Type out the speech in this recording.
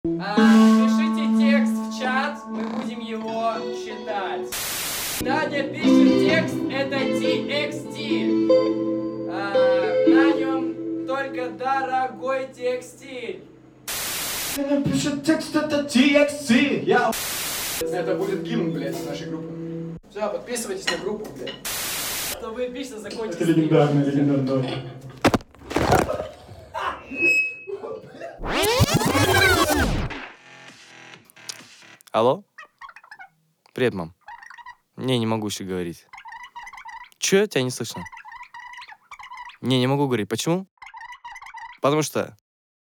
Пишите текст в чат, мы будем его читать. Таня пишет текст, это TXT. На нем только дорогой текстиль. Таня пишет текст, это TXT. Это будет гимн, блядь, нашей группы. Все, подписывайтесь на группу, блядь. Чтобы эпично закончить. Это легендарно. Алло? Привет, мам. Не могу еще говорить. Че? Тебя не слышно. Не могу говорить. Почему? Потому что